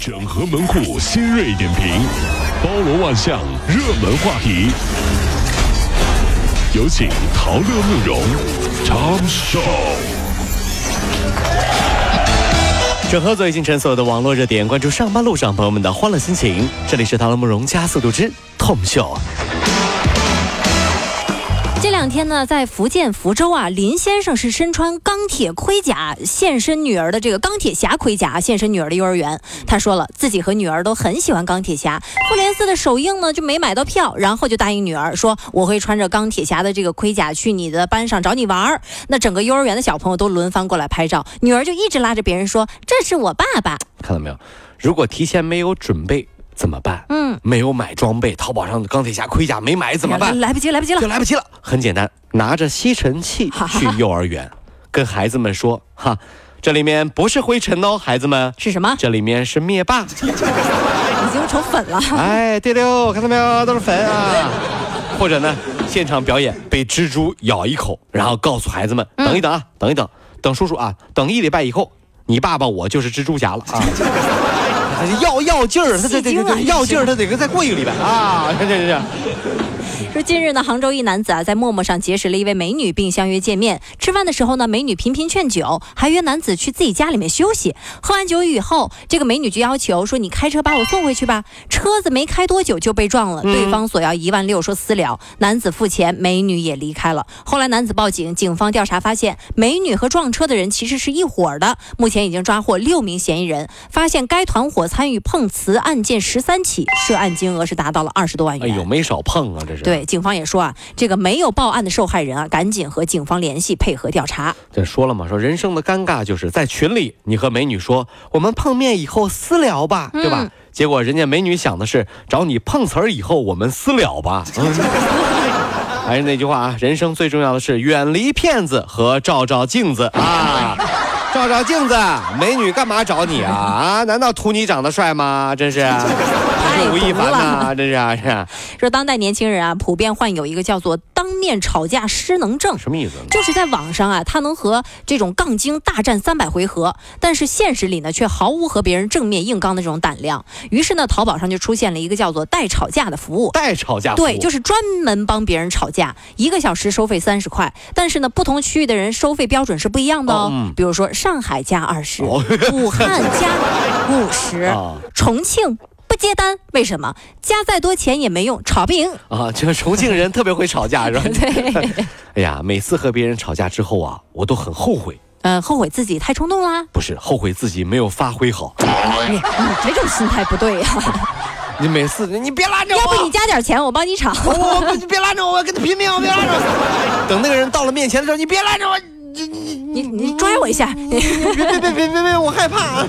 整合门户新锐点评，包罗万象，热门话题。有请陶乐慕容 Tom Show。 整合最近城所有的网络热点，关注上班路上朋友们的欢乐心情。这里是陶乐慕容加速度之 Tom Show。 这两天呢，在福建福州啊，林先生是身穿钢铁盔甲现身女儿的这个钢铁侠盔甲现身女儿的幼儿园。他说了，自己和女儿都很喜欢钢铁侠。复联4的首映呢就没买到票，然后就答应女儿说，我会穿着钢铁侠的这个盔甲去你的班上找你玩。那整个幼儿园的小朋友都轮番过来拍照，女儿就一直拉着别人说，这是我爸爸。 看到没有？如果提前没有准备怎么办？没有买装备，淘宝上的钢铁侠盔甲没买怎么办？ 来不及了， 就来不及了。很简单，拿着吸尘器去幼儿园，跟孩子们说，哈，这里面不是灰尘哦，孩子们， 是什么？ 这里面是灭霸， 已经成粉了。 哎，对溜，看到没有，都是粉啊。或者呢，现场表演被蜘蛛咬一口，然后告诉孩子们，等一等啊，等叔叔啊，等1礼拜以后，你爸爸我就是蜘蛛侠了啊。要劲儿，他这要劲儿，他得再过1个礼拜啊！这。 说近日呢，杭州一男子啊在陌陌上结识了一位美女，并相约见面。吃饭的时候呢，美女频频劝酒，还约男子去自己家里面休息。喝完酒以后，这个美女就要求说：“你开车把我送回去吧。”车子没开多久就被撞了，对方索要16000说私了。男子付钱，美女也离开了。后来男子报警，警方调查发现，美女和撞车的人其实是一伙的。目前已经抓获6名嫌疑人，发现该团伙参与碰瓷案件13起，涉案金额是达到了20多万元。 哎呦，没少碰啊，这是。 对。警方也说啊，这个没有报案的受害人啊，赶紧和警方联系，配合调查。 这说了嘛，说人生的尴尬就是在群里，你和美女说我们碰面以后私聊吧，对吧？结果人家美女想的是找你碰瓷儿以后我们私了吧。还是那句话啊，人生最重要的是远离骗子和照照镜子啊。照照镜子，美女干嘛找你啊？难道图你长得帅吗？真是。吴亦凡呐，这是说当代年轻人啊，普遍患有一个叫做当面吵架失能症。 什么意思？ 就是在网上啊，他能和这种杠精大战300回合，但是现实里呢，却毫无和别人正面硬刚的这种胆量。于是呢，淘宝上就出现了一个叫做代吵架的服务。 代吵架服务， 对，就是专门帮别人吵架，1个小时收费30块。但是呢，不同区域的人收费标准是不一样的哦。比如说上海加20，武汉加50，重庆不接单，为什么？加再多钱也没用，吵不赢啊！这个重庆人特别会吵架，是吧？ 对。 哎呀，每次和别人吵架之后啊，我都很后悔。 后悔自己太冲动啦？ 不是，后悔自己没有发挥好。 你这种心态不对呀！ 你每次你别拉着我， 要不你加点钱，我帮你吵。 你别拉着我，我跟他拼命，我别拉着我。等那个人到了面前的时候，你别拉着我， 你拽我一下。 别，我害怕。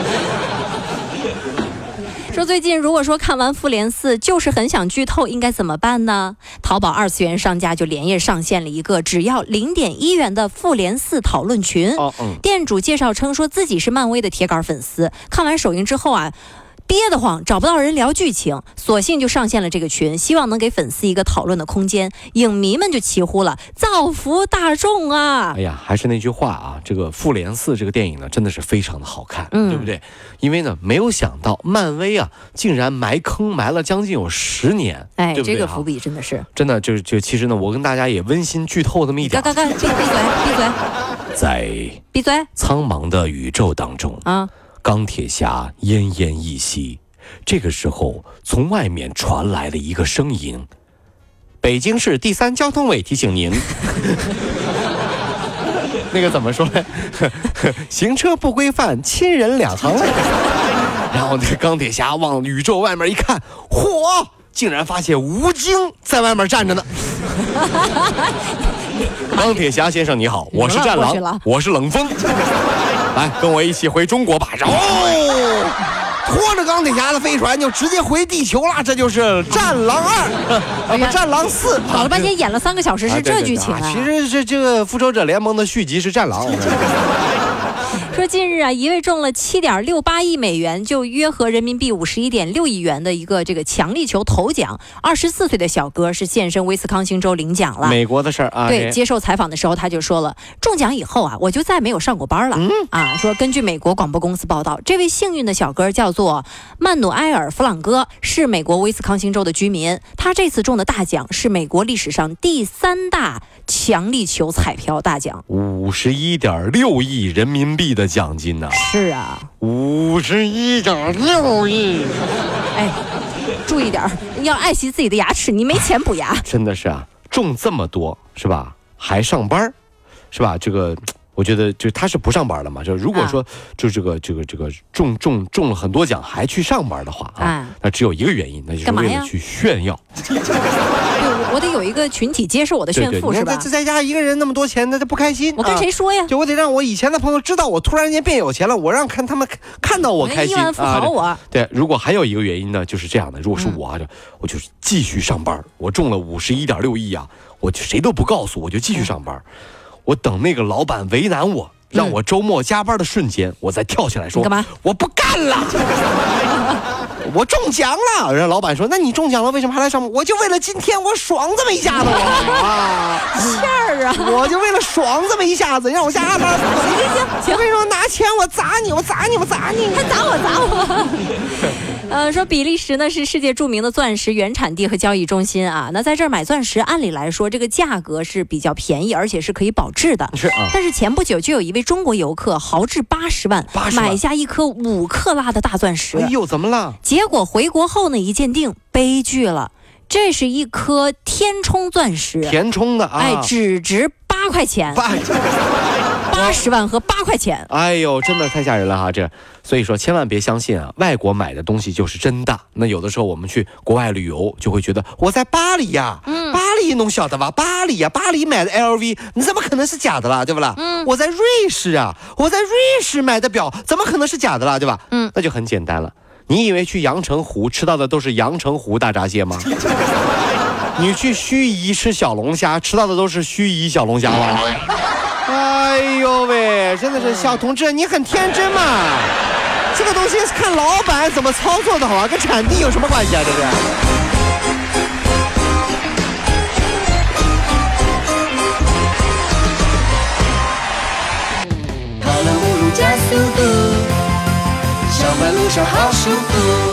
说最近如果说看完复联4就是很想剧透，应该怎么办呢？淘宝2次元商家就连夜上线了一个只要0.1元的复联4讨论群。店主介绍称说自己是漫威的铁杆粉丝，看完首映之后啊，憋得慌，找不到人聊剧情，索性就上线了这个群，希望能给粉丝一个讨论的空间。影迷们就齐呼了，造福大众啊！ 哎呀，还是那句话啊，这个复联4这个电影呢，真的是非常的好看，对不对？因为呢，没有想到漫威啊，竟然埋坑埋了将近有10年， 哎， 对不对？ 这个伏笔真的是， 真的就其实呢，我跟大家也温馨剧透这么一点。 闭嘴！ 在闭嘴！ 苍茫的宇宙当中啊。钢铁侠奄奄一息，这个时候从外面传来了一个声音：北京市第3交通委提醒您。那个怎么说呢？行车不规范，亲人2行泪。然后这个钢铁侠往宇宙外面一看，嚯，竟然发现吴京在外面站着呢。钢铁侠先生你好，我是战狼，我是冷风。来，跟我一起回中国吧！然后拖着钢铁侠的飞船就直接回地球了，这就是《战狼2》战狼4》。 跑了半天演了3个小时，是这剧情啊！ 其实这个复仇者联盟的续集是《战狼》。 说近日啊，一位中了7.68亿美元，就约合人民币51.6亿元的一个这个强力球头奖，24岁的小哥是现身威斯康星州领奖了。 美国的事儿啊。 对，接受采访的时候他就说了，中奖以后啊，我就再没有上过班了。说根据美国广播公司报道，这位幸运的小哥叫做曼努埃尔·弗朗哥，是美国威斯康星州的居民。他这次中的大奖是美国历史上第3大强力球彩票大奖 ，51.6亿人民币的奖金呢。 是啊 ，51.6亿。 哎，注意点，要爱惜自己的牙齿，你没钱补牙。 真的是啊，中这么多是吧？还上班，是吧？这个。我觉得就他是不上班的嘛，就如果说就这个中了很多奖还去上班的话啊，那只有一个原因，那就是为了去炫耀。 对，我得有一个群体接受我的炫富，是吧？ 在家一个人那么多钱，那不开心。 我跟谁说呀？ 就我得让我以前的朋友知道我突然间变有钱了，我让他们看到我开心亿万富豪我。 对，如果还有一个原因呢，就是这样的，如果是我我就继续上班，我中了51.6亿啊，我就谁都不告诉，我就继续上班。我等那个老板为难我，让我周末加班的瞬间，我再跳起来说：“ 干嘛？ 我不干了！我中奖了！”然后老板说：“那你中奖了，为什么还来上班？”我就为了今天我爽这么一下子欠儿啊！ 我就为了爽这么一下子，让我加班。 行， 我跟你说，拿钱我砸你，还砸我！ 说比利时呢是世界著名的钻石原产地和交易中心啊。那在这儿买钻石，按理来说这个价格是比较便宜，而且是可以保质的。 是啊。 但是前不久就有一位中国游客豪掷80万买下一颗5克拉的大钻石。 哎呦，怎么了？ 结果回国后呢，一鉴定，悲剧了。这是一颗填充钻石， 填充的啊， 哎，只值8块钱。80万和8块钱， 哎呦，真的太吓人了哈！所以说千万别相信啊，外国买的东西就是真的。那有的时候我们去国外旅游，就会觉得我在巴黎呀，巴黎侬晓得吧？巴黎呀，巴黎买的 LV， 你怎么可能是假的啦，对不啦？我在瑞士啊，我在瑞士买的表，怎么可能是假的啦，对吧？那就很简单了。你以为去阳澄湖吃到的都是阳澄湖大闸蟹吗？你去盱眙吃小龙虾，吃到的都是盱眙小龙虾吗？哎呦喂，真的是小同志，你很天真嘛！这个东西是看老板怎么操作的好啊，跟产地有什么关系啊？这是。 跑了5路加速度，上班路上好舒服。